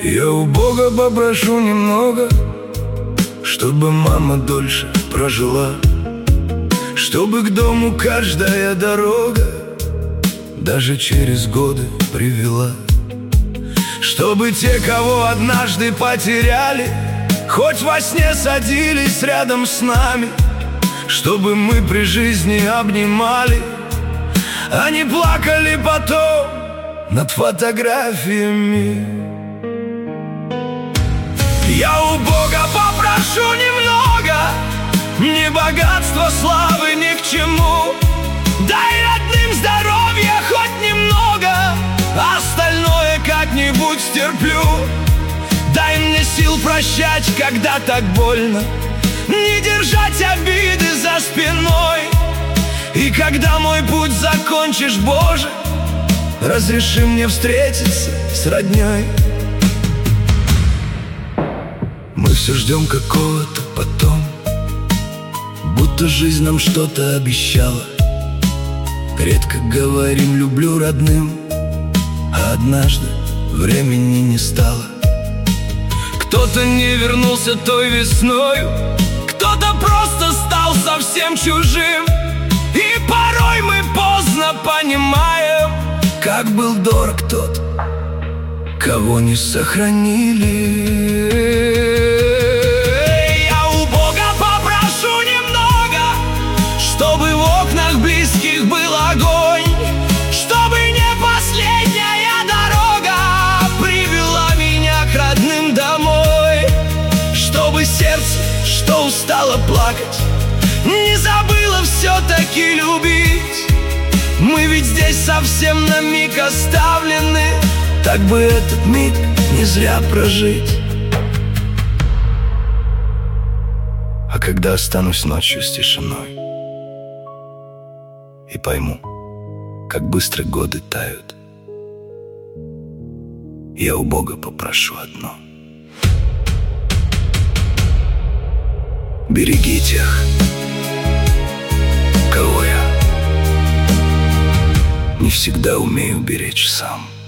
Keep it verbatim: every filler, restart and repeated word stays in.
Я у Бога попрошу немного, чтобы мама дольше прожила, чтобы к дому каждая дорога даже через годы привела, чтобы те, кого однажды потеряли, хоть во сне садились рядом с нами, чтобы мы при жизни обнимали, а не плакали потом над фотографиями. Я у Бога попрошу немного, ни богатства, славы ни к чему. Дай родным здоровья хоть немного, остальное как-нибудь стерплю. Дай мне сил прощать, когда так больно, не держать обиды за спиной. И когда мой путь закончишь, Боже, разреши мне встретиться с роднёй. Мы все ждем какого-то потом, будто жизнь нам что-то обещала. Редко говорим «люблю» родным, а однажды времени не стало. Кто-то не вернулся той весною, кто-то просто стал совсем чужим. И порой мы поздно понимаем, как был дорог тот, кого не сохранили. Я у Бога попрошу немного, чтобы в окнах близких был огонь, чтобы не последняя дорога привела меня к родным домой, чтобы сердце, что устало плакать, не забыла все-таки любить. Мы ведь здесь совсем на миг оставлены, так бы этот миг не зря прожить. А когда останусь ночью с тишиной и пойму, как быстро годы тают, я у Бога попрошу одно: береги тех, кого я не всегда умею беречь сам.